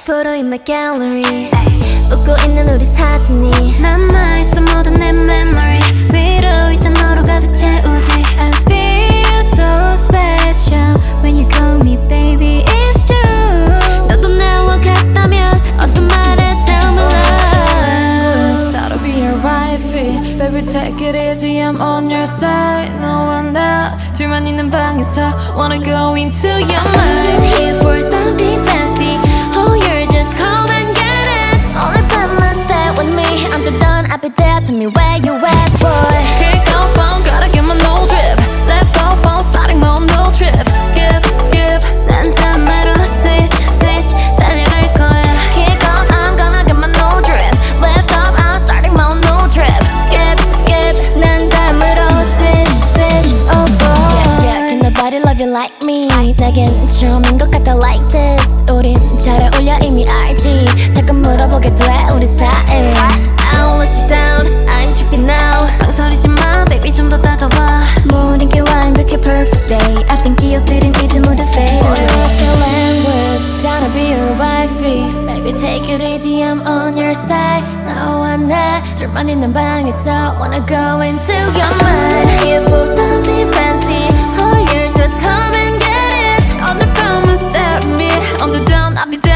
photo in my gallery. 웃고 있는 우리 사진이 남아있어 모든 내 memory. 위로 있던 너로 가득 채우지. I feel so special when you call me baby. It's true. 너도 나와 같다면 어서 말해. Tell me love. That'll be your wifey. Baby take it easy, I'm on your side. 너와 나 둘만 있는 방에서 wanna go into your mind. Here for something fancy. Oh, you're just come and get it. Only plan must stay with me. Until dawn, I'll be there. Tell me where you at, boy. Kick off phone, gotta get my no drip. Left off phone, starting my own no trip. Skip, skip. 난 다음으로 switch, switch. 달려갈 거야. Kick off, I'm gonna get my no drip. Left off, I'm starting my own no trip. Skip, skip. 난 다음으로 switch, switch. Oh boy. Yeah, yeah. Can nobody love you like me? 내겐 처음인 것 같아 like this. 우린 잘 어울려 이미 알지. 자꾸 물어보게 돼 우리 사이. I won't let you down. I'm tripping now. 망설이지 마, baby 좀 더 다가와. 모든 게 완벽해 perfect day. 앞엔 기억들은 이제 모두 fade away. What's your language? Gotta be your wifey. Baby take it easy, I'm on your side. 너와 나 둘만 있는 방에서 wanna go into your mind. Here for something fancy. Oh, you're just come and get it. On the promise that me, on the down, I'll be down.